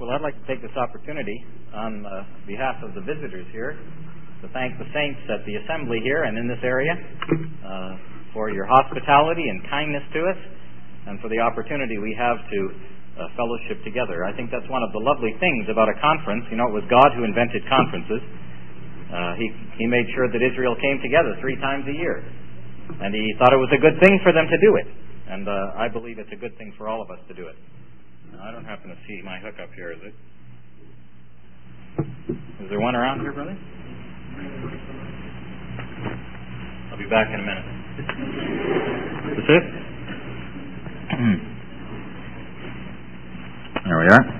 Well, I'd like to take this opportunity on behalf of the visitors here to thank the saints at the assembly here and in this area for your hospitality and kindness to us, and for the opportunity we have to fellowship together. I think that's one of the lovely things about a conference. You know, it was God who invented conferences. He made sure that Israel came together 3 times a year, and He thought it was a good thing for them to do it. And I believe it's a good thing for all of us to do it. Now, I don't happen to see my hookup here, is it? Is there one around here, brother? I'll be back in a minute. Is this it? There we are.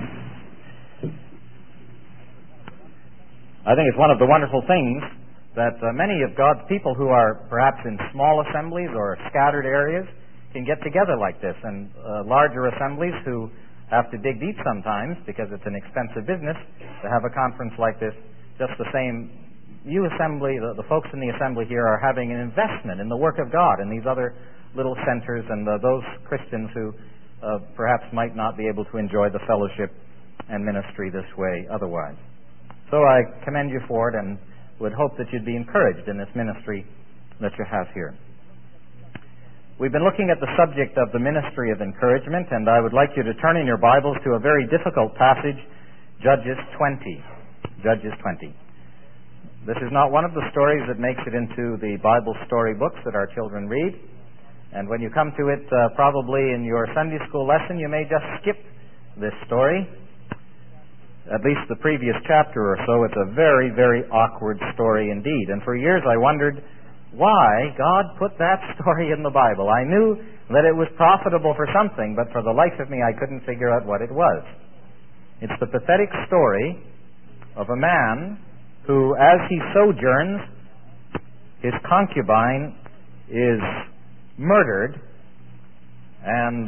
I think it's one of the wonderful things that many of God's people who are perhaps in small assemblies or scattered areas can get together like this, and larger assemblies who have to dig deep sometimes because it's an expensive business to have a conference like this. Just the same, you assembly, the folks in the assembly here are having an investment in the work of God in these other little centers, and those Christians who perhaps might not be able to enjoy the fellowship and ministry this way otherwise. So I commend you for it and would hope that you'd be encouraged in this ministry that you have here. We've been looking at the subject of the ministry of encouragement, and I would like you to turn in your Bibles to a very difficult passage, Judges 20. Judges 20. This is not one of the stories that makes it into the Bible story books that our children read, and when you come to it, probably in your Sunday school lesson, you may just skip this story. At least the previous chapter or so. It's a very, very awkward story indeed, and for years I wondered why God put that story in the Bible. I knew that it was profitable for something, but for the life of me I couldn't figure out what it was. It's the pathetic story of a man who, as he sojourns, his concubine is murdered, and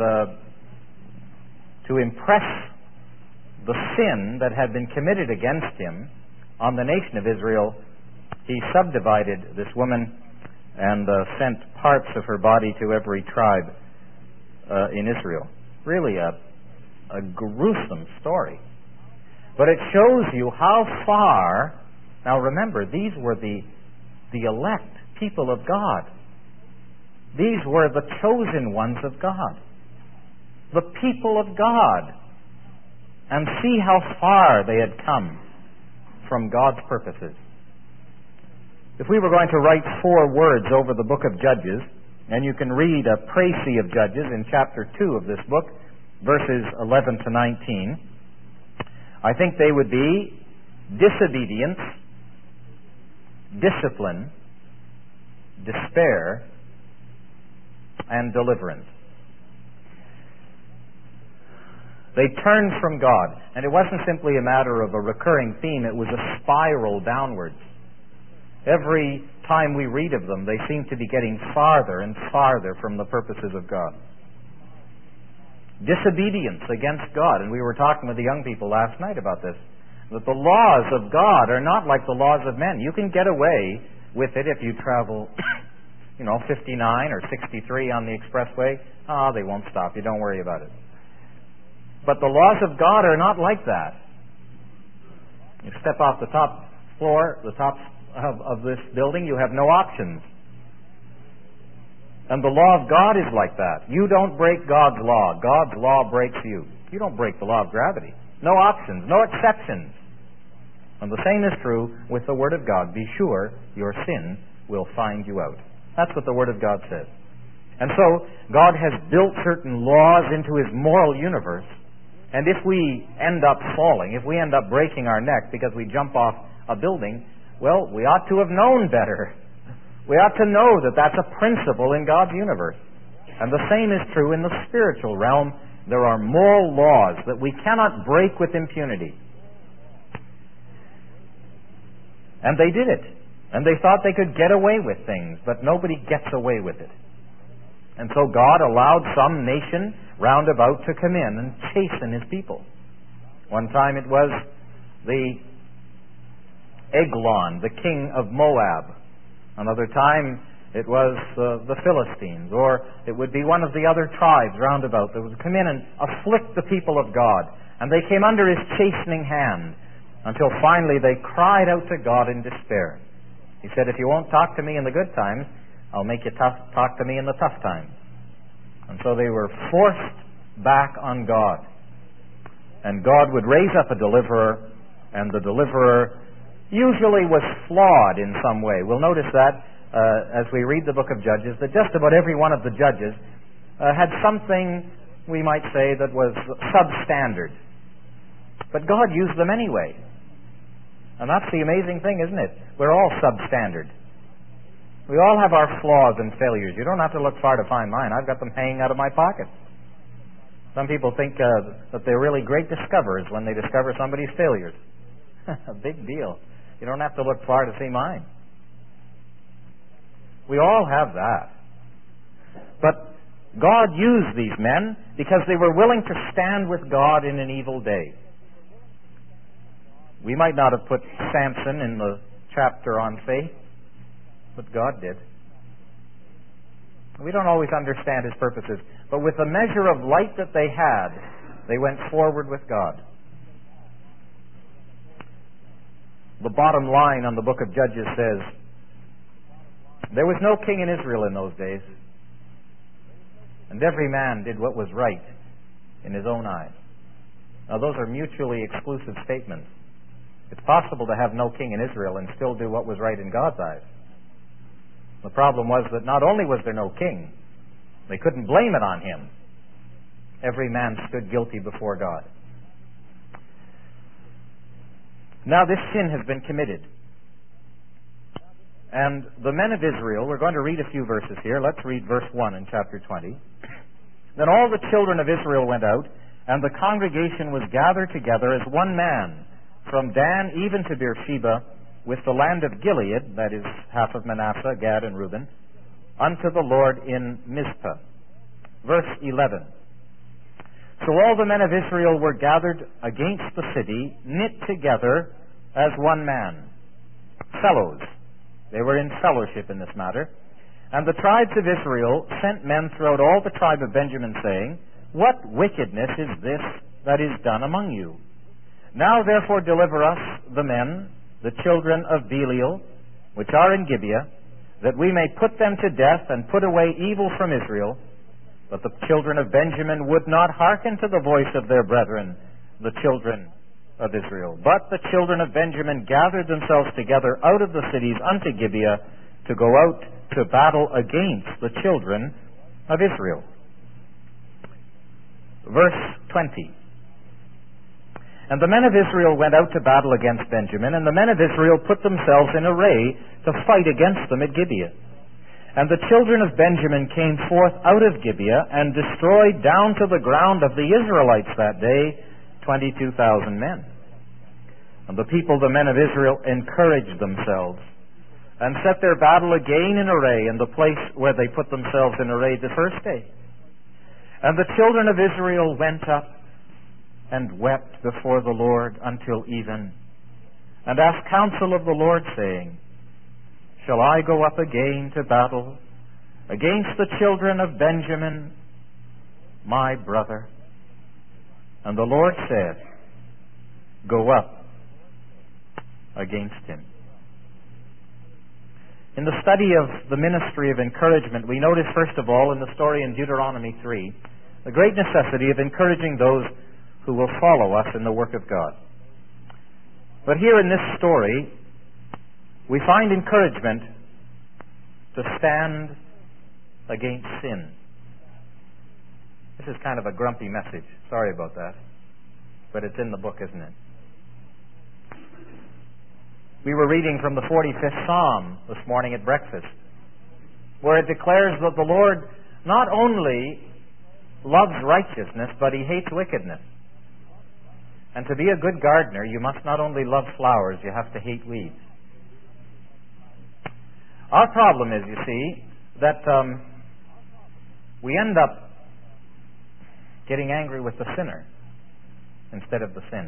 to impress the sin that had been committed against him on the nation of Israel, he subdivided this woman and sent parts of her body to every tribe in Israel. Really a gruesome story. But it shows you how far... Now remember, these were the elect people of God. These were the chosen ones of God. The people of God. And see how far they had come from God's purposes. If we were going to write 4 words over the book of Judges, and you can read a précis of Judges in chapter 2 of this book, verses 11 to 19, I think they would be disobedience, discipline, despair, and deliverance. They turned from God, and it wasn't simply a matter of a recurring theme, it was a spiral downwards. Every time we read of them, they seem to be getting farther and farther from the purposes of God. Disobedience against God, and we were talking with the young people last night about this, that the laws of God are not like the laws of men. You can get away with it if you travel, 59 or 63 on the expressway. They won't stop you, don't worry about it. But the laws of God are not like that. You step off the top floor, the top of this building, you have no options. And the law of God is like that. You don't break God's law. God's law breaks you. You don't break the law of gravity. No options, no exceptions. And the same is true with the Word of God. Be sure your sin will find you out. That's what the Word of God says. And so, God has built certain laws into His moral universe. And if we end up falling, if we end up breaking our neck because we jump off a building, well, we ought to have known better. We ought to know that that's a principle in God's universe. And the same is true in the spiritual realm. There are moral laws that we cannot break with impunity. And they did it. And they thought they could get away with things, but nobody gets away with it. And so God allowed some nation round about to come in and chasten His people. One time it was the Eglon, the king of Moab. Another time it was the Philistines, or it would be one of the other tribes round about that would come in and afflict the people of God. and they came under his chastening hand, until finally they cried out to God in despair. He said, if you won't talk to me in the good times, I'll make you talk to me in the tough times. And so they were forced back on God. And God would raise up a deliverer, and the deliverer usually was flawed in some way. We'll notice that as we read the book of Judges, that just about every one of the judges had something, we might say, that was substandard. But God used them anyway. And that's the amazing thing, isn't it? We're all substandard. We all have our flaws and failures. You don't have to look far to find mine. I've got them hanging out of my pocket. Some people think that they're really great discoverers when they discover somebody's failures. A big deal. You don't have to look far to see mine. We all have that. But God used these men because they were willing to stand with God in an evil day. We might not have put Samson in the chapter on faith, but God did. We don't always understand his purposes, but with the measure of light that they had, they went forward with God. The bottom line on the book of Judges says, there was no king in Israel in those days, and every man did what was right in his own eyes. Now those are mutually exclusive statements. It's possible to have no king in Israel and still do what was right in God's eyes. The problem was that not only was there no king, they couldn't blame it on him. Every man stood guilty before God. Now this sin has been committed. And the men of Israel, we're going to read a few verses here. Let's read verse 1 in chapter 20. Then all the children of Israel went out, and the congregation was gathered together as one man, from Dan even to Beersheba, with the land of Gilead, that is half of Manasseh, Gad, and Reuben, unto the Lord in Mizpah. Verse 11. So all the men of Israel were gathered against the city, knit together as one man. Fellows. They were in fellowship in this matter. And the tribes of Israel sent men throughout all the tribe of Benjamin, saying, What wickedness is this that is done among you? Now therefore deliver us the men, the children of Belial, which are in Gibeah, that we may put them to death and put away evil from Israel. But the children of Benjamin would not hearken to the voice of their brethren, the children of Israel. But the children of Benjamin gathered themselves together out of the cities unto Gibeah to go out to battle against the children of Israel. Verse 20. And the men of Israel went out to battle against Benjamin, and the men of Israel put themselves in array to fight against them at Gibeah. And the children of Benjamin came forth out of Gibeah, and destroyed down to the ground of the Israelites that day 22,000 men. And the people, the men of Israel, encouraged themselves, and set their battle again in array in the place where they put themselves in array the first day. And the children of Israel went up, and wept before the Lord until even, and asked counsel of the Lord, saying, Shall I go up again to battle against the children of Benjamin, my brother? And the Lord said, Go up against him. In the study of the ministry of encouragement, we notice first of all in the story in Deuteronomy 3, the great necessity of encouraging those who will follow us in the work of God. But here in this story, we find encouragement to stand against sin. This is kind of a grumpy message. Sorry about that. But it's in the book, isn't it? We were reading from the 45th Psalm this morning at breakfast, where it declares that the Lord not only loves righteousness, but he hates wickedness. And to be a good gardener, you must not only love flowers, you have to hate weeds. Our problem is, you see, that we end up getting angry with the sinner instead of the sin.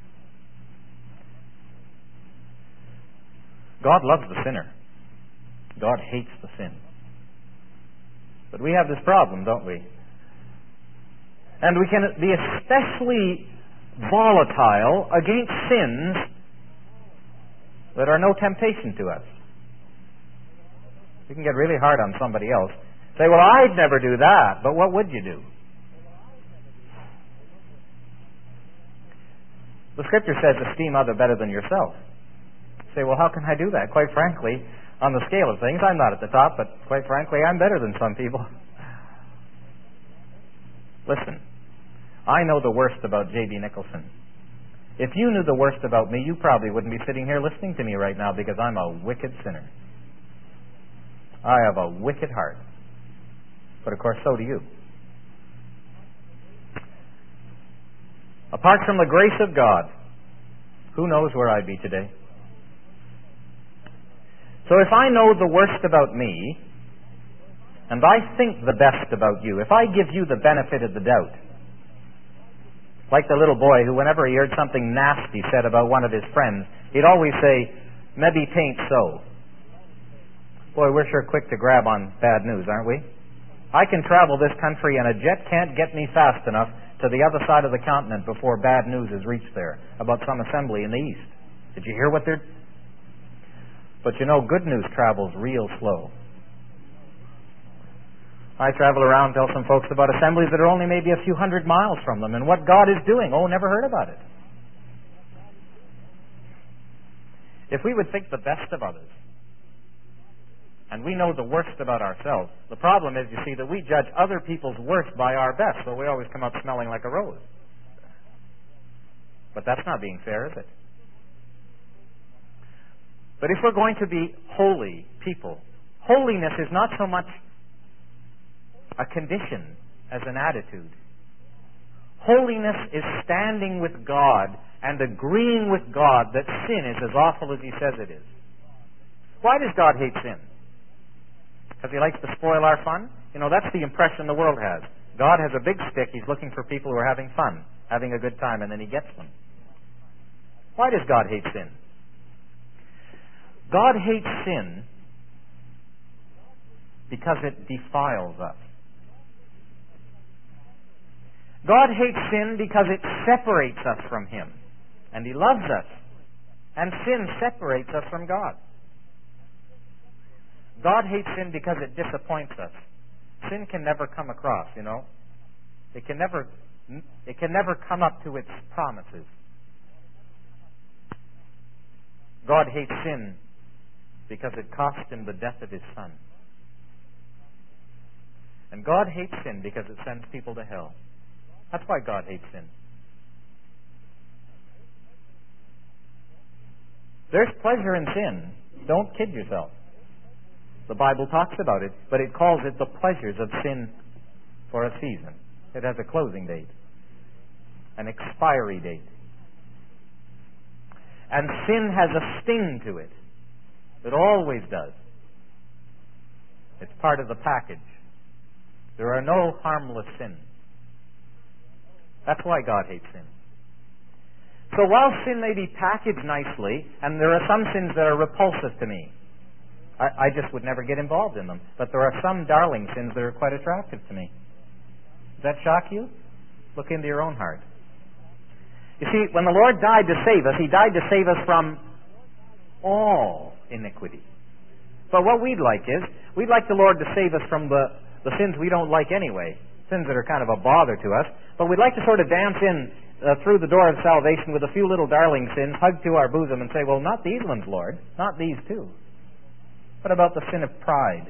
God loves the sinner. God hates the sin. But we have this problem, don't we? And we can be especially volatile against sins that are no temptation to us. You can get really hard on somebody else. Say, well, I'd never do that, but what would you do? The Scripture says, esteem other better than yourself. Say, well, how can I do that? Quite frankly, on the scale of things, I'm not at the top, but quite frankly, I'm better than some people. Listen, I know the worst about J.B. Nicholson. If you knew the worst about me, you probably wouldn't be sitting here listening to me right now, because I'm a wicked sinner. I have a wicked heart. But of course, so do you. Apart from the grace of God, who knows where I'd be today? So if I know the worst about me, and I think the best about you, if I give you the benefit of the doubt, like the little boy who, whenever he heard something nasty said about one of his friends, he'd always say, maybe 'tain't so. Boy, we're sure quick to grab on bad news, aren't we? I can travel this country and a jet can't get me fast enough to the other side of the continent before bad news has reached there about some assembly in the East. Did you hear what they're... But you know, good news travels real slow. I travel around and tell some folks about assemblies that are only maybe a few hundred miles from them and what God is doing. Oh, never heard about it. If we would think the best of others, and we know the worst about ourselves, the problem is, you see, that we judge other people's worst by our best, so we always come up smelling like a rose. But that's not being fair, is it? But if we're going to be holy people, holiness is not so much a condition as an attitude. Holiness is standing with God and agreeing with God that sin is as awful as He says it is. Why does God hate sin? Because He likes to spoil our fun? You know, that's the impression the world has. God has a big stick. He's looking for people who are having fun, having a good time, and then He gets them. Why does God hate sin? God hates sin because it defiles us. God hates sin because it separates us from Him. And He loves us. And sin separates us from God. God hates sin because it disappoints us. Sin can never come across, you know. It can never come up to its promises. God hates sin because it cost Him the death of His Son. And God hates sin because it sends people to hell. That's why God hates sin. There's pleasure in sin. Don't kid yourself. The Bible talks about it, but it calls it the pleasures of sin for a season. It has a closing date, an expiry date. And sin has a sting to it. It always does. It's part of the package. There are no harmless sins. That's why God hates sin. So while sin may be packaged nicely, and there are some sins that are repulsive to me, I just would never get involved in them. But there are some darling sins that are quite attractive to me. Does that shock you? Look into your own heart. You see, when the Lord died to save us, He died to save us from all iniquity. But what we'd like the Lord to save us from the sins we don't like anyway, sins that are kind of a bother to us, but we'd like to sort of dance in through the door of salvation with a few little darling sins, hug to our bosom and say, well, not these ones, Lord, not these too. What about the sin of pride?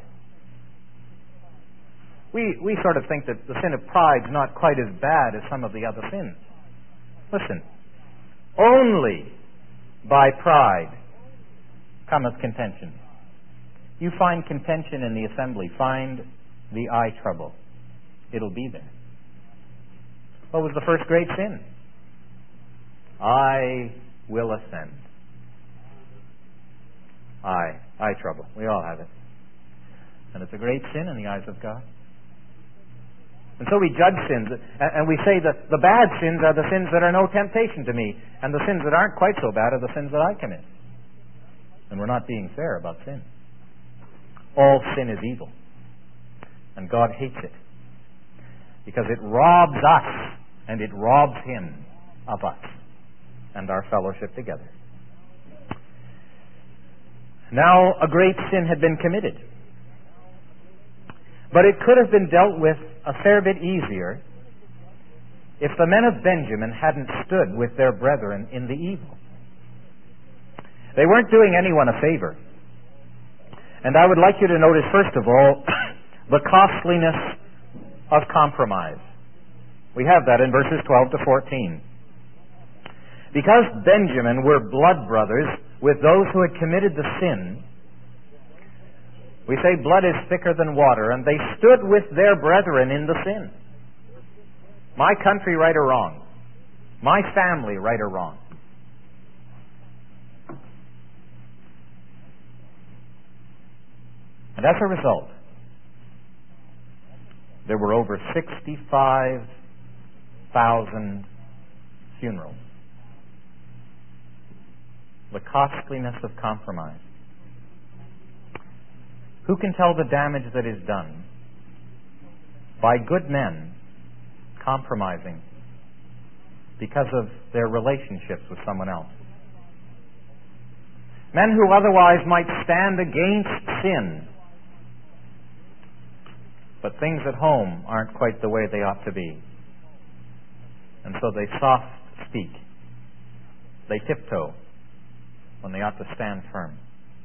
We sort of think that the sin of pride is not quite as bad as some of the other sins. Listen, only by pride cometh contention. You find contention in the assembly, find the eye trouble. It'll be there. What was the first great sin? I will ascend. Eye trouble. We all have it. And it's a great sin in the eyes of God. And so we judge sins, and we say that the bad sins are the sins that are no temptation to me, and the sins that aren't quite so bad are the sins that I commit. And we're not being fair about sin. All sin is evil. And God hates it. Because it robs us, and it robs Him. of us and our fellowship together. Now, a great sin had been committed. But it could have been dealt with a fair bit easier if the men of Benjamin hadn't stood with their brethren in the evil. They weren't doing anyone a favor. And I would like you to notice, first of all, the costliness of compromise. We have that in verses 12 to 14. Because Benjamin were blood brothers with those who had committed the sin, we say blood is thicker than water, and they stood with their brethren in the sin. My country, right or wrong. My family, right or wrong. And as a result, there were over 65,000 funerals. The costliness of compromise. Who can tell the damage that is done by good men compromising because of their relationships with someone else? Men who otherwise might stand against sin, but things at home aren't quite the way they ought to be. And so they soft speak. They tiptoe when they ought to stand firm.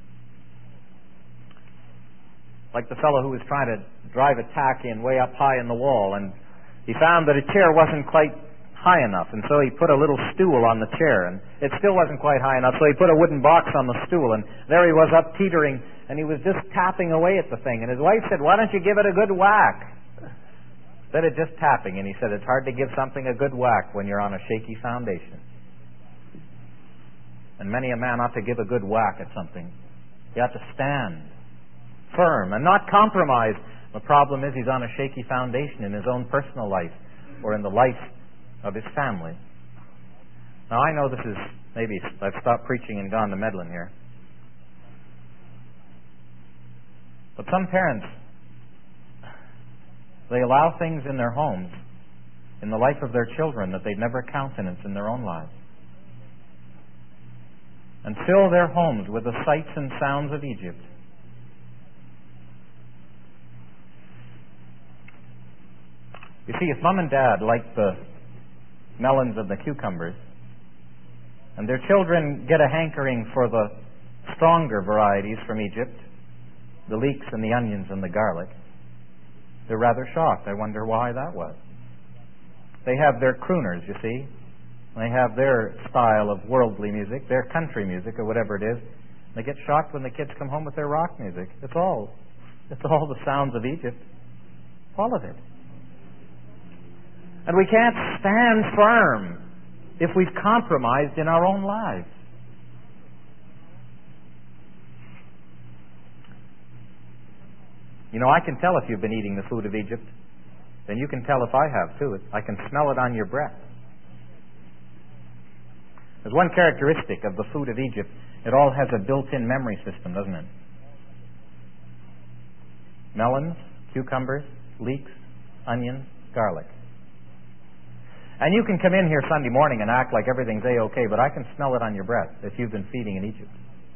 Like the fellow who was trying to drive a tack in way up high in the wall, and he found that a chair wasn't quite high enough, and so he put a little stool on the chair, and it still wasn't quite high enough, so he put a wooden box on the stool, and there he was up teetering, and he was just tapping away at the thing, and his wife said, "Why don't you give it a good whack?" Instead of just tapping, and he said, "It's hard to give something a good whack when you're on a shaky foundation." And many a man ought to give a good whack at something. He ought to stand firm and not compromise. The problem is he's on a shaky foundation in his own personal life or in the life of his family. Now, I know this is, maybe I've stopped preaching and gone to meddling here. But some parents, they allow things in their homes, in the life of their children, that they'd never countenance in their own lives. And fill their homes with the sights and sounds of Egypt. You see, if Mom and Dad like the melons and the cucumbers, and their children get a hankering for the stronger varieties from Egypt, the leeks and the onions and the garlic, they're rather shocked. I wonder why that was. They have their crooners, you see. They have their style of worldly music, their country music, or whatever it is. They get shocked when the kids come home with their rock music. It's all the sounds of Egypt. All of it. And we can't stand firm if we've compromised in our own lives. You know, I can tell if you've been eating the food of Egypt. Then you can tell if I have too. I can smell it on your breath. There's one characteristic of the food of Egypt. It all has a built-in memory system, doesn't it? Melons, cucumbers, leeks, onions, garlic. And you can come in here Sunday morning and act like everything's A-OK, but I can smell it on your breath if you've been feeding in Egypt.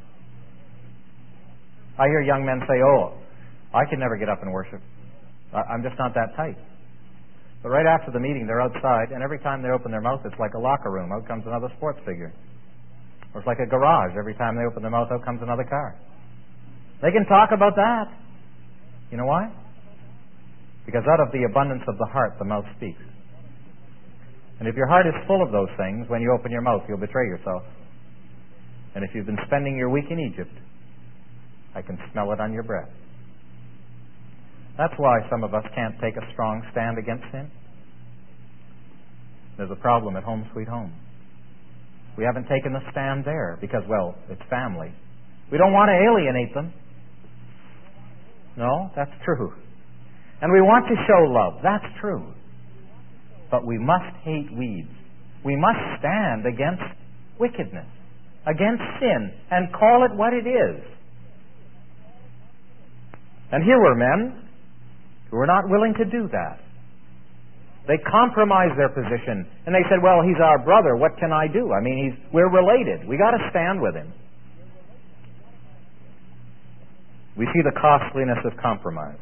I hear young men say, "Oh, I can never get up and worship. I'm just not that type." But right after the meeting, they're outside, and every time they open their mouth, it's like a locker room. Out comes another sports figure. Or it's like a garage. Every time they open their mouth, out comes another car. They can talk about that. You know why? Because out of the abundance of the heart, the mouth speaks. And if your heart is full of those things, when you open your mouth, you'll betray yourself. And if you've been spending your week in Egypt, I can smell it on your breath. That's why some of us can't take a strong stand against sin. There's a problem at Home Sweet Home. We haven't taken the stand there because, well, it's family. We don't want to alienate them. No, that's true. And we want to show love. That's true. But we must hate weeds. We must stand against wickedness, against sin, and call it what it is. And here were men who were not willing to do that. They compromised their position, and they said, well, he's our brother, what can I do? I mean, we're related. We got to stand with him. We see the costliness of compromise.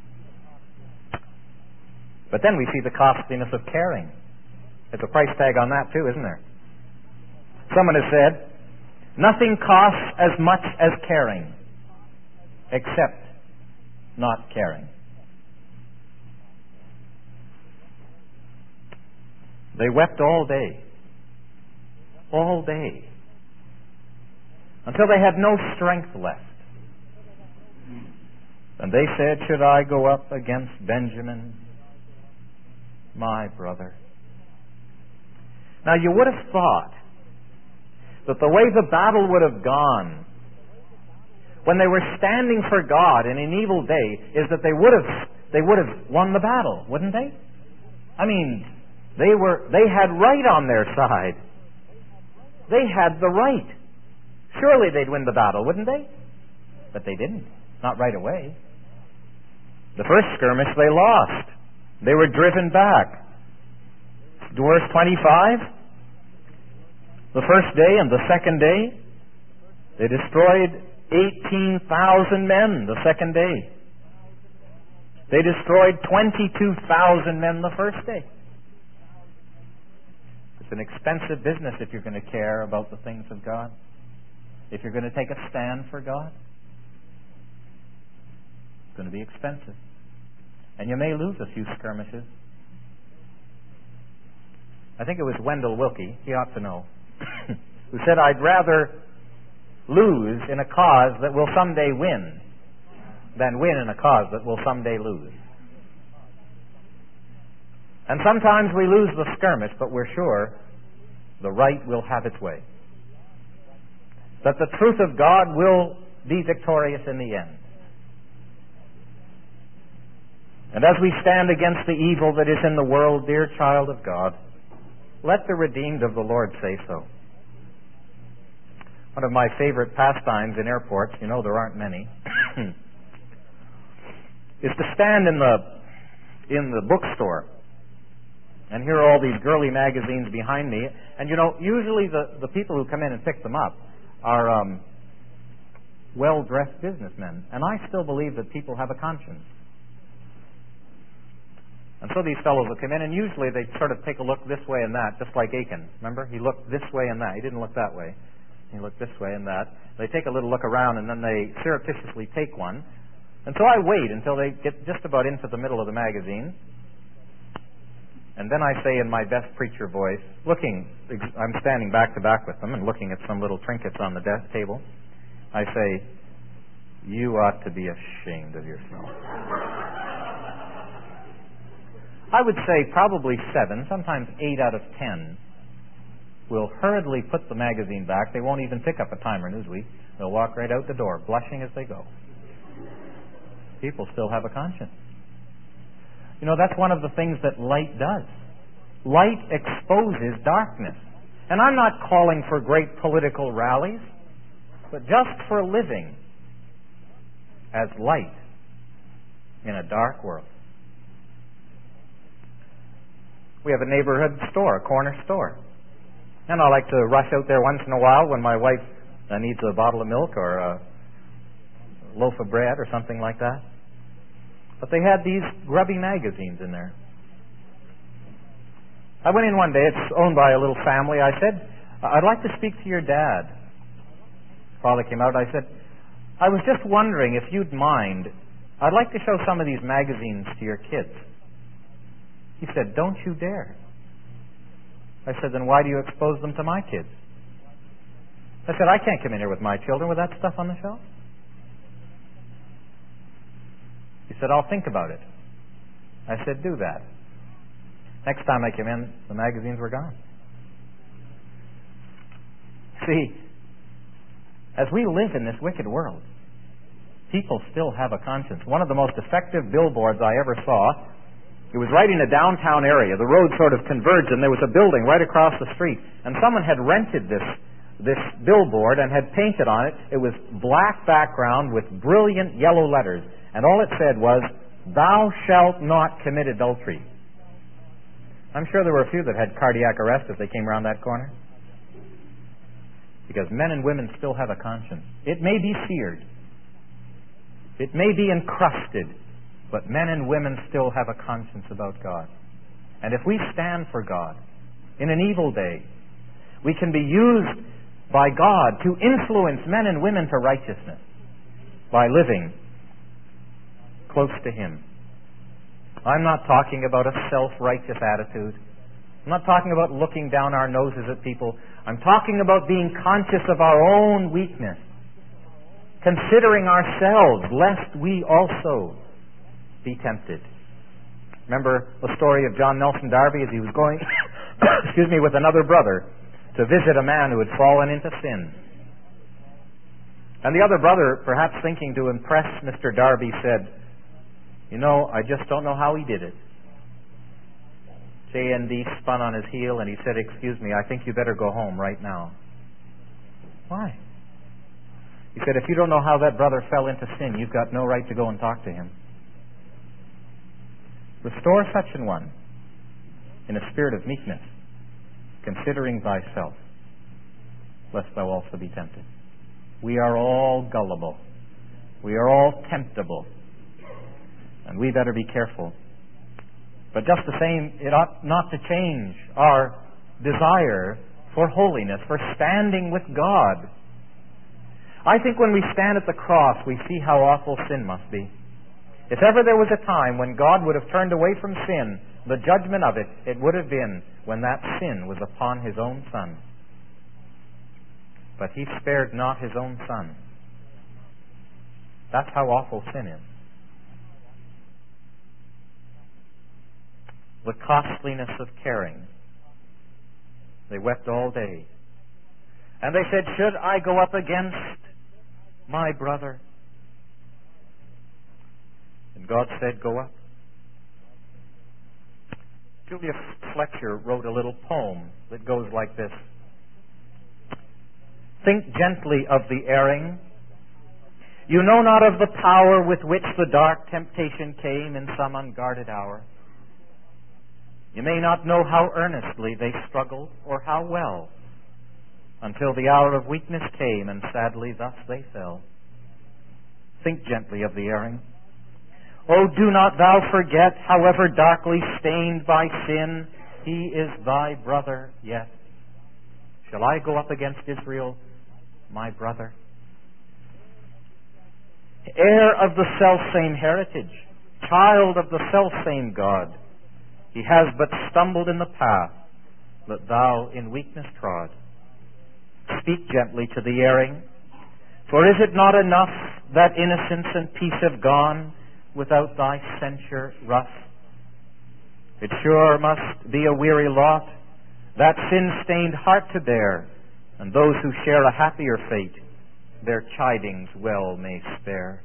But then we see the costliness of caring. There's a price tag on that too, isn't there? Someone has said, nothing costs as much as caring, except not caring. They wept all day, until they had no strength left. And they said, should I go up against Benjamin, my brother? Now you would have thought that the way the battle would have gone when they were standing for God in an evil day is that they would have won the battle, wouldn't they? I mean, they had right on their side. They had the right. Surely they'd win the battle, wouldn't they? But they didn't. Not right away. The first skirmish they lost. They were driven back. Verse 25. The first day and the second day, they destroyed 18,000 men the second day. They destroyed 22,000 men the first day. It's an expensive business if you're going to care about the things of God. If you're going to take a stand for God. It's going to be expensive. And you may lose a few skirmishes. I think it was Wendell Willkie, he ought to know, who said, I'd rather lose in a cause that will someday win than win in a cause that will someday lose. And sometimes we lose the skirmish, but we're sure the right will have its way. That the truth of God will be victorious in the end. And as we stand against the evil that is in the world, dear child of God, let the redeemed of the Lord say so. One of my favorite pastimes in airports, you know there aren't many, is to stand in the bookstore and here are all these girly magazines behind me. And you know, usually the people who come in and pick them up are well-dressed businessmen. And I still believe that people have a conscience. And so these fellows will come in, and usually they sort of take a look this way and that, just like Achan. Remember? He looked this way and that. He didn't look that way. He looked this way and that. They take a little look around, and then they surreptitiously take one. And so I wait until they get just about into the middle of the magazine. And then I say in my best preacher voice, I'm standing back to back with them and looking at some little trinkets on the table. I say, you ought to be ashamed of yourself. I would say probably 7, sometimes 8 out of 10 will hurriedly put the magazine back. They won't even pick up a Time or Newsweek. They'll walk right out the door, blushing as they go. People still have a conscience. You know, that's one of the things that light does. Light exposes darkness. And I'm not calling for great political rallies, but just for living as light in a dark world. We have a neighborhood store, a corner store. And I like to rush out there once in a while when my wife needs a bottle of milk or a loaf of bread or something like that. But they had these grubby magazines in there. I went in one day. It's owned by a little family. I said, I'd like to speak to your dad. Father came out. I said, I was just wondering if you'd mind. I'd like to show some of these magazines to your kids. He said, don't you dare. I said, then why do you expose them to my kids? I said, I can't come in here with my children with that stuff on the shelf. He said, I'll think about it. I said, do that. Next time I came in, the magazines were gone. See, as we live in this wicked world, people still have a conscience. One of the most effective billboards I ever saw, it was right in a downtown area. The road sort of converged, and there was a building right across the street. And someone had rented this billboard and had painted on it. It was black background with brilliant yellow letters. And all it said was, thou shalt not commit adultery. I'm sure there were a few that had cardiac arrest as they came around that corner. Because men and women still have a conscience. It may be seared. It may be encrusted. But men and women still have a conscience about God. And if we stand for God in an evil day, we can be used by God to influence men and women to righteousness by living close to Him. I'm not talking about a self-righteous attitude. I'm not talking about looking down our noses at people. I'm talking about being conscious of our own weakness, considering ourselves, lest we also be tempted. Remember the story of John Nelson Darby as he was going, with another brother to visit a man who had fallen into sin. And the other brother, perhaps thinking to impress Mr. Darby, said, "You know, I just don't know how he did it." J.N.D. spun on his heel and he said, "Excuse me, I think you better go home right now." Why? He said, "If you don't know how that brother fell into sin, you've got no right to go and talk to him. Restore such an one in a spirit of meekness, considering thyself, lest thou also be tempted." We are all gullible. We are all temptable. And we better be careful. But just the same, it ought not to change our desire for holiness, for standing with God. I think when we stand at the cross, we see how awful sin must be. If ever there was a time when God would have turned away from sin, the judgment of it, it would have been when that sin was upon His own Son. But He spared not His own Son. That's how awful sin is. The costliness of caring. They wept all day. And they said, "Should I go up against my brother?" And God said, "Go up." Julius Fletcher wrote a little poem that goes like this. "Think gently of the erring. You know not of the power with which the dark temptation came in some unguarded hour. You may not know how earnestly they struggled or how well, until the hour of weakness came and sadly thus they fell. Think gently of the erring. Oh, do not thou forget, however darkly stained by sin, he is thy brother yet. Shall I go up against Israel, my brother? Heir of the selfsame heritage, child of the selfsame God, he has but stumbled in the path that thou in weakness trod. Speak gently to the erring, for is it not enough that innocence and peace have gone without thy censure rough? It sure must be a weary lot that sin-stained heart to bear, and those who share a happier fate their chidings well may spare.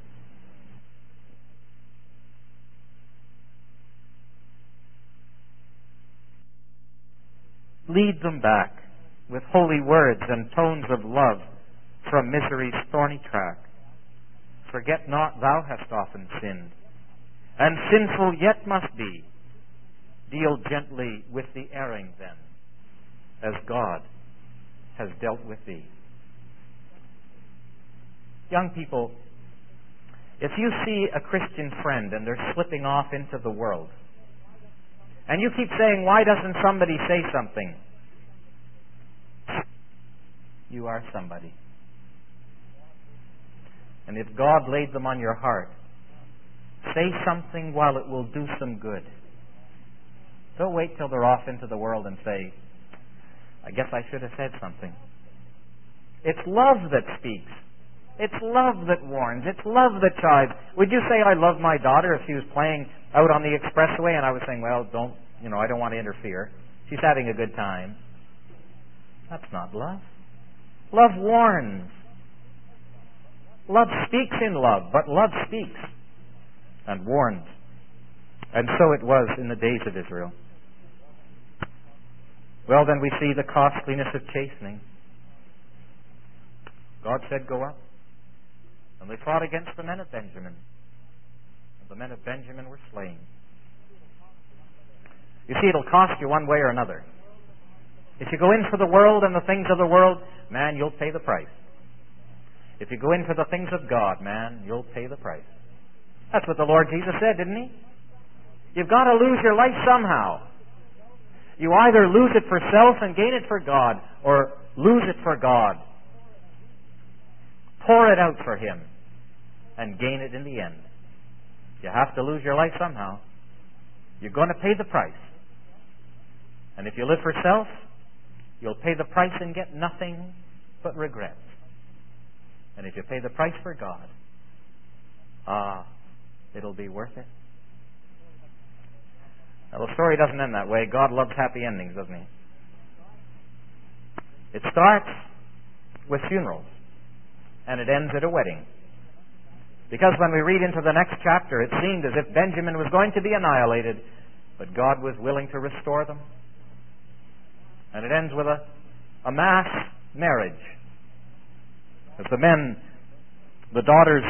Lead them back with holy words and tones of love from misery's thorny track. Forget not thou hast often sinned, and sinful yet must be. Deal gently with the erring then, as God has dealt with thee. Young people, if you see a Christian friend and they're slipping off into the world, and you keep saying, "Why doesn't somebody say something?" You are somebody. And if God laid them on your heart, say something while it will do some good. Don't wait till they're off into the world and say, "I guess I should have said something." It's love that speaks. It's love that warns. It's love that chides. Would you say, "I love my daughter," if she was playing out on the expressway and I was saying, "Well, I don't want to interfere. She's having a good time." That's not love. Love warns. Love speaks in love, but love speaks and warns. And so it was in the days of Israel. Well, then we see the costliness of chastening. God said, "Go up." And they fought against the men of Benjamin. And the men of Benjamin were slain. You see, it'll cost you one way or another. If you go in for the world and the things of the world, man, you'll pay the price. If you go in for the things of God, man, you'll pay the price. That's what the Lord Jesus said, didn't He? You've got to lose your life somehow. You either lose it for self and gain it for God, or lose it for God. Pour it out for Him and gain it in the end. You have to lose your life somehow. You're going to pay the price. And if you live for self, you'll pay the price and get nothing but regret. And if you pay the price for God, it'll be worth it. Now, the story doesn't end that way. God loves happy endings, doesn't He? It starts with funerals, and it ends at a wedding. Because when we read into the next chapter, it seemed as if Benjamin was going to be annihilated, but God was willing to restore them. And it ends with a mass marriage. As the men of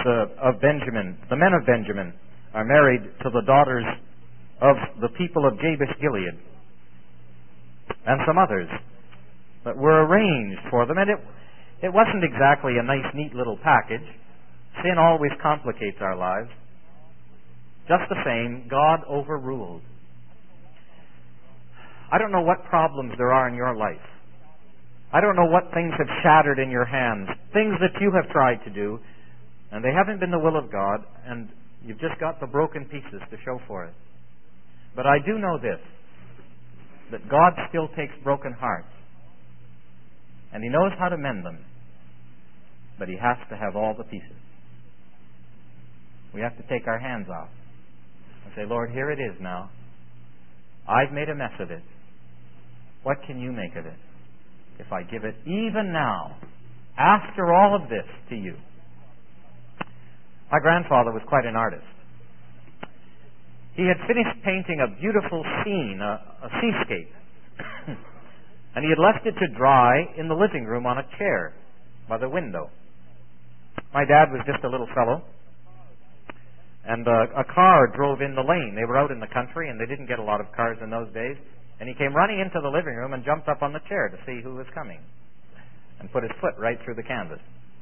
Benjamin are married to the daughters of the people of Jabesh Gilead, and some others that were arranged for them. And it wasn't exactly a nice, neat little package. Sin always complicates our lives. Just the same, God overruled. I don't know what problems there are in your life. I don't know what things have shattered in your hands, things that you have tried to do, and they haven't been the will of God, and you've just got the broken pieces to show for it. But I do know this, that God still takes broken hearts, and He knows how to mend them, but He has to have all the pieces. We have to take our hands off and say, Lord, here it is now. I've made a mess of it. What can You make of it if I give it even now, after all of this, to You? My grandfather was quite an artist. He had finished painting a beautiful scene, a seascape, and he had left it to dry in the living room on a chair by the window. My dad was just a little fellow, and a car drove in the lane. They were out in the country, and they didn't get a lot of cars in those days. And he came running into the living room and jumped up on the chair to see who was coming, and put his foot right through the canvas.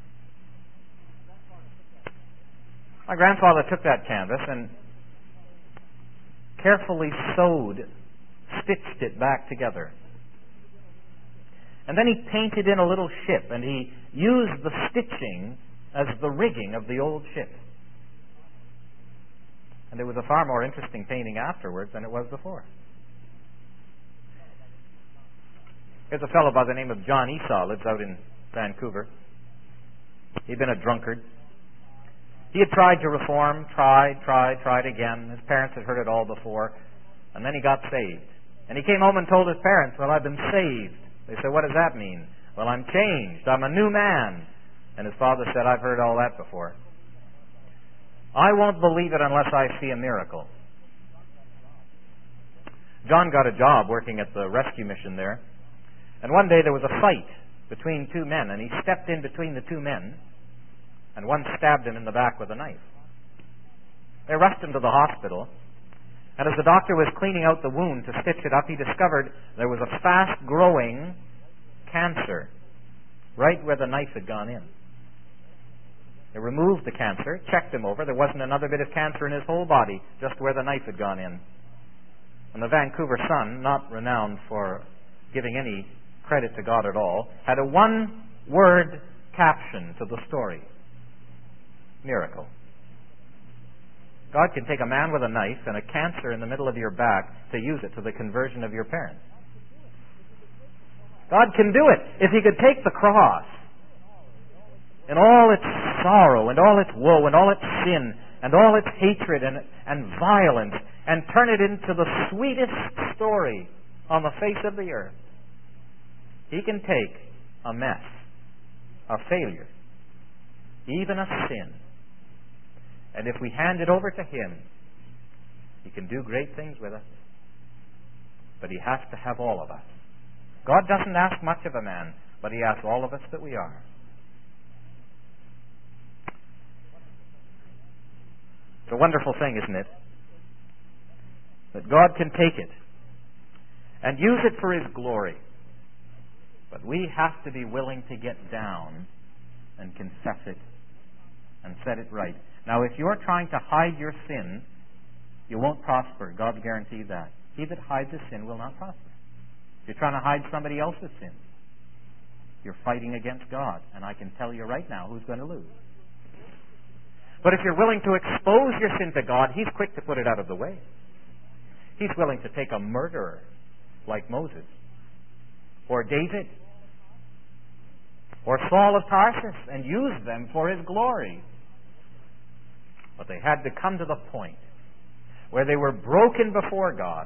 My grandfather took that canvas and carefully stitched it back together. And then he painted in a little ship, and he used the stitching as the rigging of the old ship. And it was a far more interesting painting afterwards than it was before. There's a fellow by the name of John Esau, lives out in Vancouver. He'd been a drunkard. He had tried to reform, tried again. His parents had heard it all before. And then he got saved. And he came home and told his parents, well, I've been saved. They said, what does that mean? Well, I'm changed. I'm a new man. And his father said, I've heard all that before. I won't believe it unless I see a miracle. John got a job working at the rescue mission there. And one day there was a fight between two men, and he stepped in between the two men, and one stabbed him in the back with a knife. They rushed him to the hospital, and as the doctor was cleaning out the wound to stitch it up, he discovered there was a fast-growing cancer right where the knife had gone in. They removed the cancer, checked him over. There wasn't another bit of cancer in his whole body, just where the knife had gone in. And the Vancouver Sun, not renowned for giving any credit to God at all, had a one-word caption to the story. Miracle. God can take a man with a knife and a cancer in the middle of your back to use it to the conversion of your parents. God can do it. If He could take the cross and all its sorrow and all its woe and all its sin and all its hatred and violence and turn it into the sweetest story on the face of the earth, He can take a mess, a failure, even a sin, and if we hand it over to Him, He can do great things with us. But He has to have all of us. God doesn't ask much of a man, but He asks all of us that we are. It's a wonderful thing, isn't it? That God can take it and use it for His glory. But we have to be willing to get down and confess it and set it right. Now, if you're trying to hide your sin, you won't prosper. God guaranteed that. He that hides his sin will not prosper. If you're trying to hide somebody else's sin, you're fighting against God. And I can tell you right now who's going to lose. But if you're willing to expose your sin to God, He's quick to put it out of the way. He's willing to take a murderer like Moses, or David, or Saul of Tarsus, and use them for His glory. But they had to come to the point where they were broken before God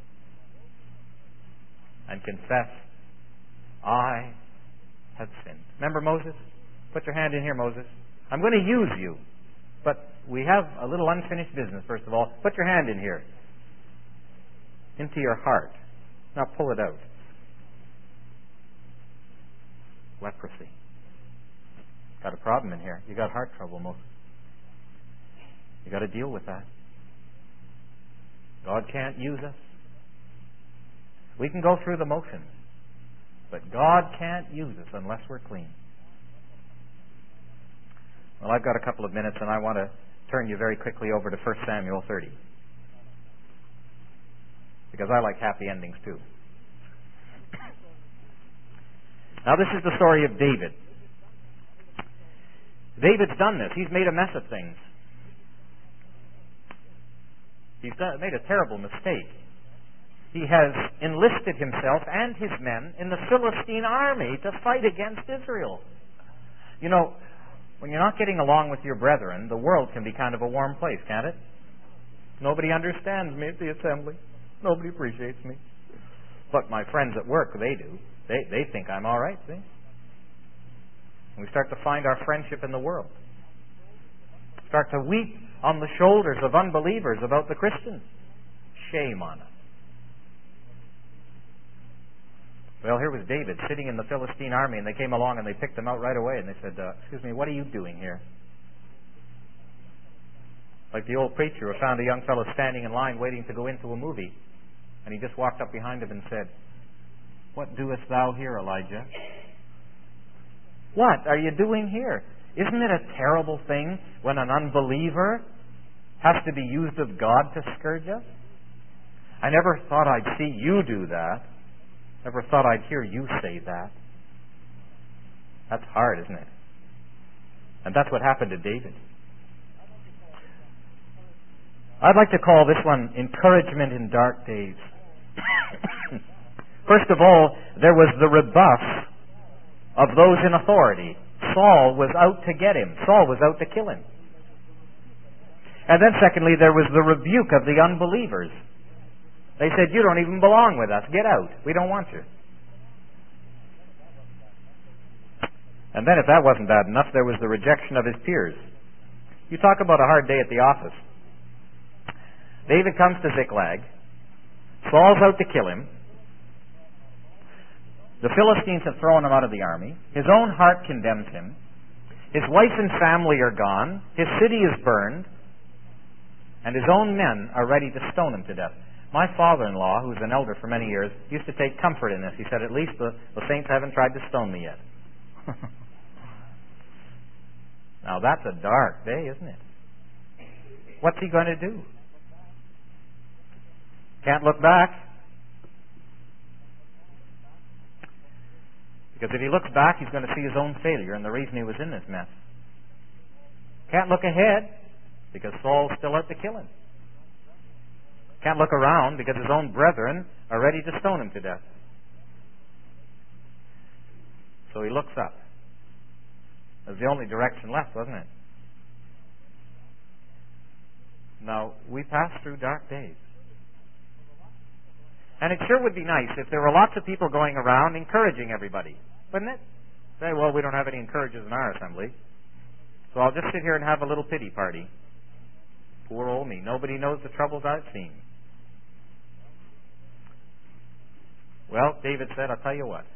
and confess, I have sinned. Remember Moses? Put your hand in here, Moses. I'm going to use you. But we have a little unfinished business, first of all. Put your hand in here. Into your heart. Now pull it out. Leprosy. Got a problem in here. You got heart trouble, Moses. You got to deal with that. God can't use us. We can go through the motions, but God can't use us unless we're clean. Well, I've got a couple of minutes, and I want to turn you very quickly over to 1 Samuel 30, because I like happy endings too. Now, this is the story of David. David's done this. He's made a mess of things. He's made a terrible mistake. He has enlisted himself and his men in the Philistine army to fight against Israel. You know, when you're not getting along with your brethren, the world can be kind of a warm place, can't it? Nobody understands me at the assembly. Nobody appreciates me. But my friends at work, they do. They think I'm all right, see? And we start to find our friendship in the world. Start to weep on the shoulders of unbelievers about the Christians. Shame on us. Well, here was David sitting in the Philistine army, and they came along and they picked him out right away, and they said, excuse me, what are you doing here? Like the old preacher who found a young fellow standing in line waiting to go into a movie, and he just walked up behind him and said, what doest thou here, Elijah? What are you doing here? Isn't it a terrible thing when an unbeliever has to be used of God to scourge us? I never thought I'd see you do that. Never thought I'd hear you say that. That's hard, isn't it? And that's what happened to David. I'd like to call this one encouragement in dark days. First of all, there was the rebuff of those in authority. Saul was out to get him. Saul was out to kill him. And then secondly, there was the rebuke of the unbelievers. They said, you don't even belong with us. Get out. We don't want you. And then if that wasn't bad enough, there was the rejection of his peers. You talk about a hard day at the office. David comes to Ziklag. Saul's out to kill him. The Philistines have thrown him out of the army. His own heart condemns him. His wife and family are gone. His city is burned. And his own men are ready to stone him to death. My father-in-law, who's an elder for many years, used to take comfort in this. He said, at least the saints haven't tried to stone me yet. Now that's a dark day, isn't it? What's he going to do? Can't look back. Because if he looks back, he's going to see his own failure and the reason he was in this mess. Can't look ahead, because Saul's still out to kill him. Can't look around, because his own brethren are ready to stone him to death. So he looks up. That's the only direction left, wasn't it? Now, we pass through dark days. And it sure would be nice if there were lots of people going around encouraging everybody, wouldn't it? Say, well, we don't have any encouragers in our assembly, so I'll just sit here and have a little pity party. Poor old me. Nobody knows the troubles I've seen. Well, David said, I'll tell you what.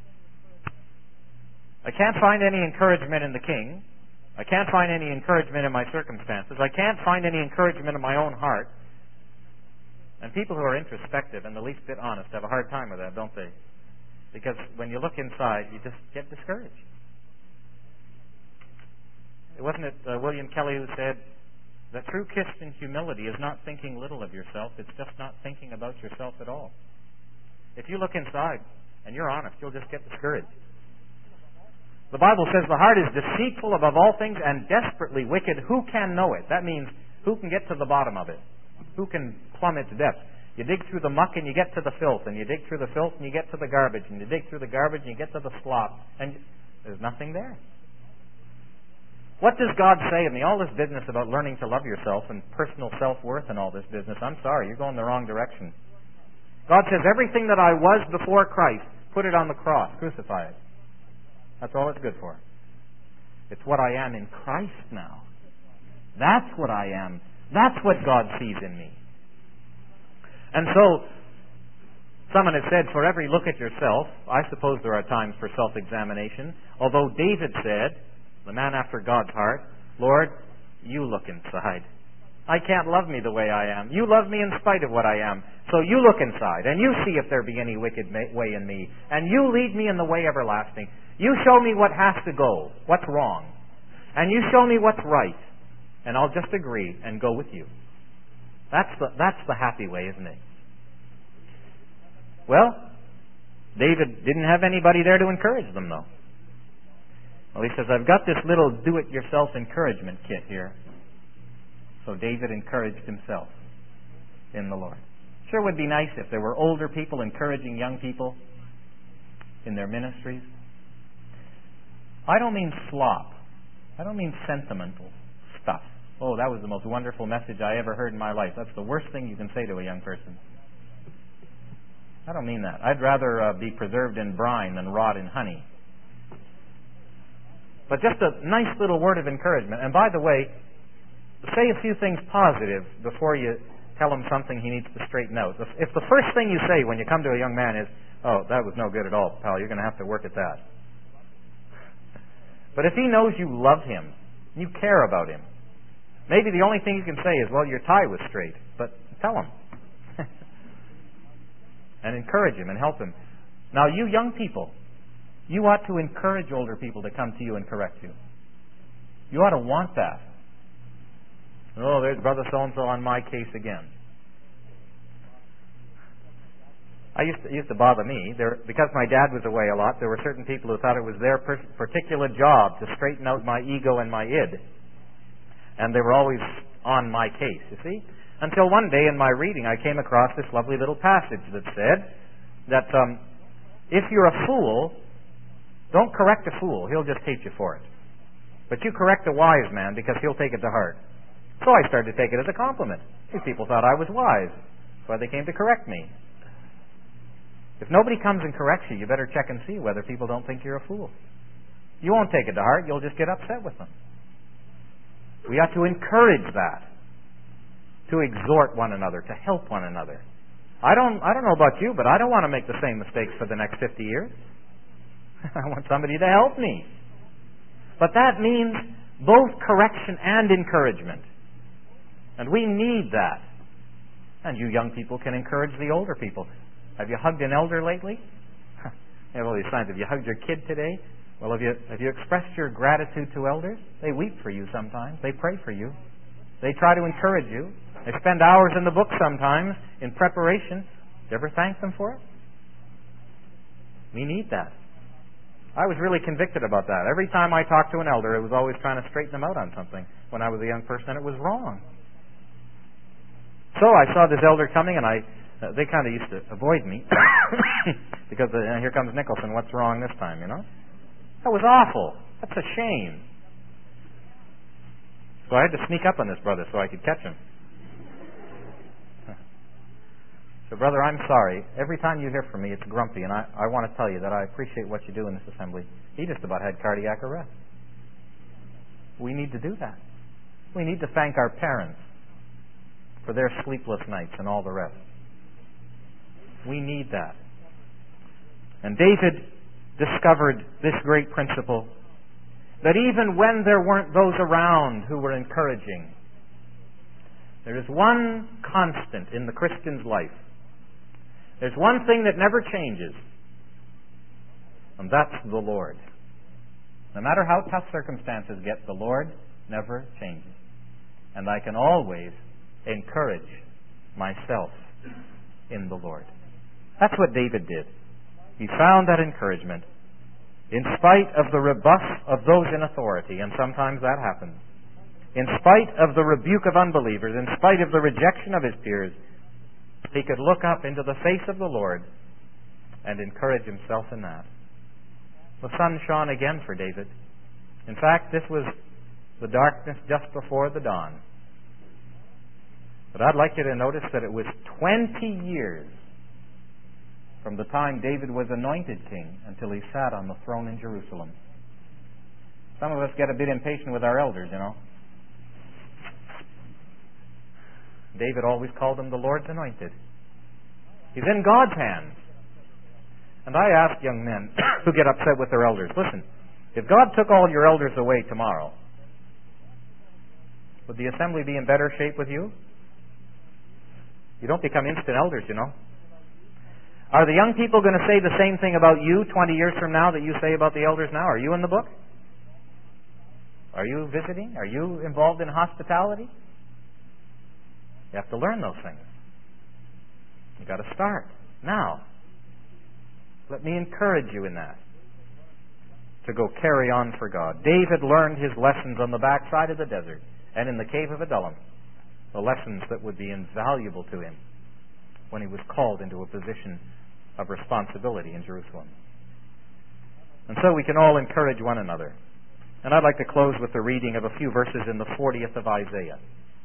I can't find any encouragement in the king. I can't find any encouragement in my circumstances. I can't find any encouragement in my own heart. And people who are introspective and the least bit honest have a hard time with that, don't they? Because when you look inside, you just get discouraged. Wasn't it William Kelly who said that true Christian humility is not thinking little of yourself, it's just not thinking about yourself at all. If you look inside and you're honest, you'll just get discouraged. The Bible says the heart is deceitful above all things and desperately wicked. Who can know it? That means who can get to the bottom of it? Who can plumb its depths? You dig through the muck and you get to the filth, and you dig through the filth and you get to the garbage, and you dig through the garbage and you get to the slop, and there's nothing there. What does God say? I mean, all this business about learning to love yourself and personal self-worth and all this business, I'm sorry, you're going the wrong direction. God says, everything that I was before Christ, put it on the cross, crucify it. That's all it's good for. It's what I am in Christ now. That's what I am. That's what God sees in me. And so, someone has said, for every look at yourself, I suppose there are times for self-examination, although David said, the man after God's heart, Lord, you look inside. I can't love me the way I am. You love me in spite of what I am. So you look inside, and you see if there be any wicked way in me, and you lead me in the way everlasting. You show me what has to go, what's wrong, and you show me what's right, and I'll just agree and go with you. That's the happy way, isn't it? Well, David didn't have anybody there to encourage them, though. Well, he says, I've got this little do-it-yourself encouragement kit here. So David encouraged himself in the Lord. Sure would be nice if there were older people encouraging young people in their ministries. I don't mean slop. I don't mean sentimental stuff. Oh, that was the most wonderful message I ever heard in my life. That's the worst thing you can say to a young person. I don't mean that. I'd rather be preserved in brine than rot in honey. But just a nice little word of encouragement. And by the way, say a few things positive before you tell him something he needs to straighten out. If the first thing you say when you come to a young man is, oh, that was no good at all, pal, you're going to have to work at that. But if he knows you love him, you care about him, maybe the only thing you can say is, well, your tie was straight, but tell him. And encourage him and help him. Now, you young people, you ought to encourage older people to come to you and correct you. You ought to want that. Oh, there's Brother so-and-so on my case again. It used to bother me. Because my dad was away a lot, there were certain people who thought it was their particular job to straighten out my ego and my id. And they were always on my case, you see? Until one day in my reading I came across this lovely little passage that said that if you're a fool, don't correct a fool. He'll just hate you for it. But you correct a wise man because he'll take it to heart. So I started to take it as a compliment. These people thought I was wise. That's why they came to correct me. If nobody comes and corrects you, you better check and see whether people don't think you're a fool. You won't take it to heart. You'll just get upset with them. We have to encourage that. To exhort one another, to help one another. I don't know about you, but I don't want to make the same mistakes for the next 50 years. I want somebody to help me. But that means both correction and encouragement. And we need that. And you young people can encourage the older people. Have you hugged an elder lately? You have all these signs. Have you hugged your kid today? Well, have you expressed your gratitude to elders? They weep for you sometimes. They pray for you. They try to encourage you. They spend hours in the book sometimes in preparation. Do you ever thank them for it? We need that. I was really convicted about that. Every time I talked to an elder, it was always trying to straighten them out on something when I was a young person, and it was wrong. So I saw this elder coming, and they kind of used to avoid me because here comes Nicholson. What's wrong this time, you know? That was awful. That's a shame. So I had to sneak up on this brother so I could catch him. So, brother, I'm sorry. Every time you hear from me, it's grumpy, and I want to tell you that I appreciate what you do in this assembly. He just about had cardiac arrest. We need to do that. We need to thank our parents for their sleepless nights and all the rest. We need that. And David discovered this great principle, that even when there weren't those around who were encouraging, There is one constant in the Christian's life. There's one thing that never changes, and that's the Lord. No matter how tough circumstances get, the Lord never changes. And I can always encourage myself in the Lord. That's what David did. He found that encouragement in spite of the rebuff of those in authority, and sometimes that happens. In spite of the rebuke of unbelievers, in spite of the rejection of his peers, he could look up into the face of the Lord and encourage himself in that. The sun shone again for David. In fact, this was the darkness just before the dawn. But I'd like you to notice that it was 20 years from the time David was anointed king until he sat on the throne in Jerusalem. Some of us get a bit impatient with our elders, you know. David always called him the Lord's anointed. He's in God's hands. And I ask young men who get upset with their elders, listen, if God took all your elders away tomorrow, would the assembly be in better shape with you? You don't become instant elders, you know. Are the young people going to say the same thing about you 20 years from now that you say about the elders now? Are you in the book? Are you visiting? Are you involved in hospitality? You have to learn those things. You've got to start now. Let me encourage you in that, to go carry on for God. David learned his lessons on the backside of the desert and in the cave of Adullam, the lessons that would be invaluable to him when he was called into a position of responsibility in Jerusalem. And so we can all encourage one another. And I'd like to close with the reading of a few verses in the 40th of Isaiah.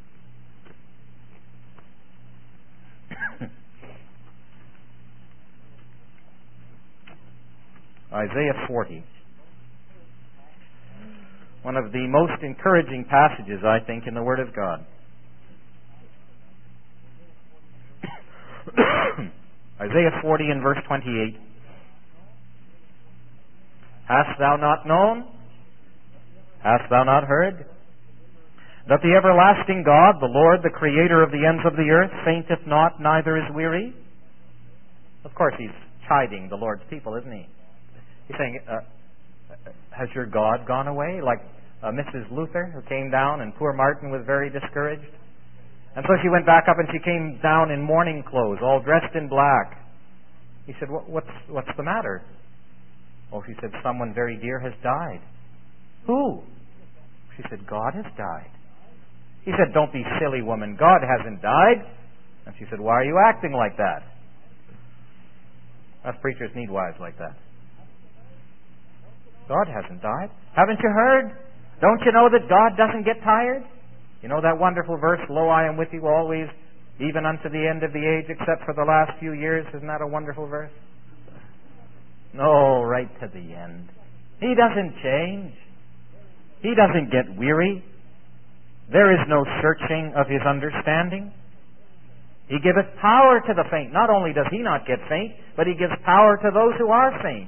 Isaiah 40. One of the most encouraging passages, I think, in the Word of God. Isaiah 40 and verse 28. Hast thou not known? Hast thou not heard? That the everlasting God, the Lord, the Creator of the ends of the earth, fainteth not, neither is weary? Of course, he's chiding the Lord's people, isn't he? He's saying, has your God gone away? Like Mrs. Luther, who came down, and poor Martin was very discouraged. And so she went back up and she came down in mourning clothes, all dressed in black. He said, what's the matter? Oh, she said, someone very dear has died. Who? She said, God has died. He said, don't be silly, woman. God hasn't died. And she said, why are you acting like that? Us preachers need wives like that. God hasn't died. Haven't you heard? Don't you know that God doesn't get tired? You know that wonderful verse, lo, I am with you always, even unto the end of the age, except for the last few years. Isn't that a wonderful verse? No, right to the end. He doesn't change. He doesn't get weary. There is no searching of his understanding. He giveth power to the faint. Not only does he not get faint, but he gives power to those who are faint.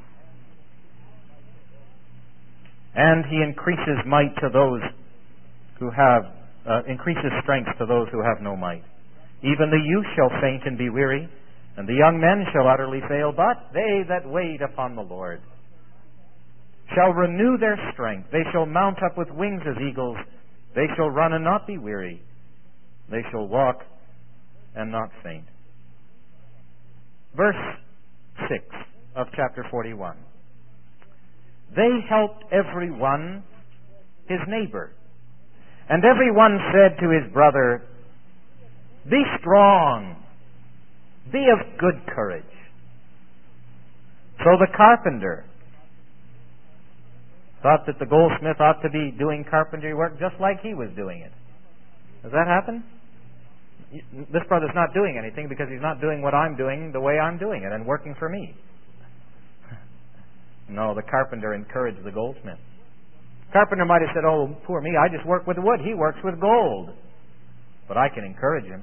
And he increases might to those who have, increases strength to those who have no might. Even the youth shall faint and be weary, and the young men shall utterly fail, but they that wait upon the Lord shall renew their strength. They shall mount up with wings as eagles. They shall run and not be weary. They shall walk and not faint. Verse 6 of chapter 41. They helped every one his neighbor. And every one said to his brother, be strong, be of good courage. So the carpenter thought that the goldsmith ought to be doing carpentry work just like he was doing it. Does that happen? This brother's not doing anything because he's not doing what I'm doing the way I'm doing it and working for me. No, the carpenter encouraged the goldsmith. Carpenter might have said, oh, poor me, I just work with wood. He works with gold. But I can encourage him.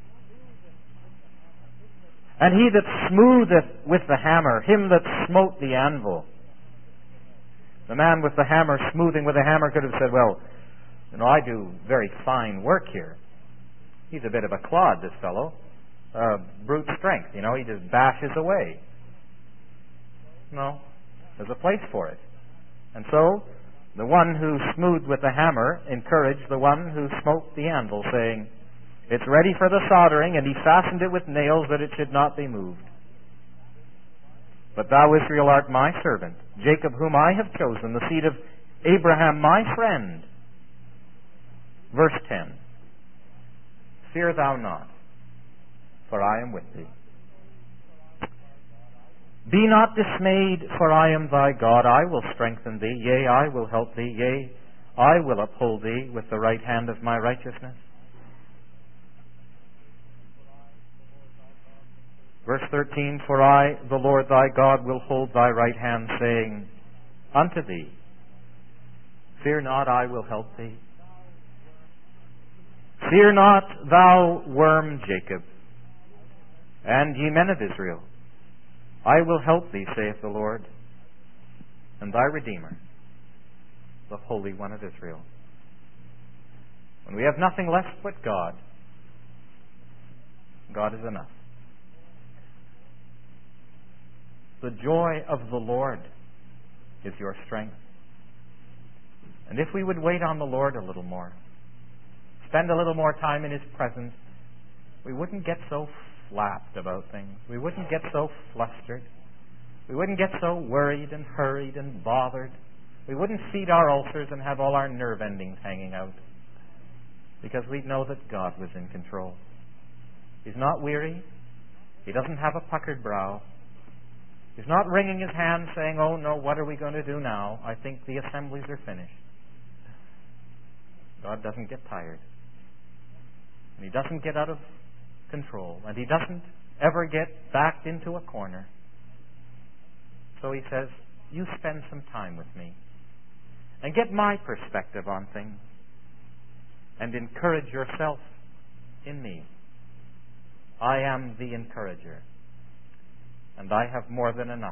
And he that smootheth with the hammer, him that smote the anvil. The man with the hammer, smoothing with the hammer, could have said, well, you know, I do very fine work here. He's a bit of a clod, this fellow. Brute strength, he just bashes away. No, there's a place for it. And so, the one who smoothed with the hammer encouraged the one who smote the anvil, saying, "It's ready for the soldering," and he fastened it with nails that it should not be moved. "But thou, Israel, art my servant, Jacob whom I have chosen, the seed of Abraham my friend." Verse 10. "Fear thou not, for I am with thee. Be not dismayed, for I am thy God. I will strengthen thee, yea, I will help thee, yea, I will uphold thee with the right hand of my righteousness." Verse 13, "For I, the Lord thy God, will hold thy right hand, saying unto thee, Fear not, I will help thee. Fear not, thou worm Jacob, and ye men of Israel. I will help thee, saith the Lord, and thy Redeemer, the Holy One of Israel." When we have nothing left but God, God is enough. The joy of the Lord is your strength. And if we would wait on the Lord a little more, spend a little more time in His presence, we wouldn't get so flapped about things. We wouldn't get so flustered. We wouldn't get so worried and hurried and bothered. We wouldn't feed our ulcers and have all our nerve endings hanging out, because we'd know that God was in control. He's not weary. He doesn't have a puckered brow. He's not wringing his hands saying, "Oh no, what are we going to do now? I think the assemblies are finished." God doesn't get tired. And He doesn't get out of control. And He doesn't ever get backed into a corner. So He says, you spend some time with me and get my perspective on things and encourage yourself in me. I am the encourager, and I have more than enough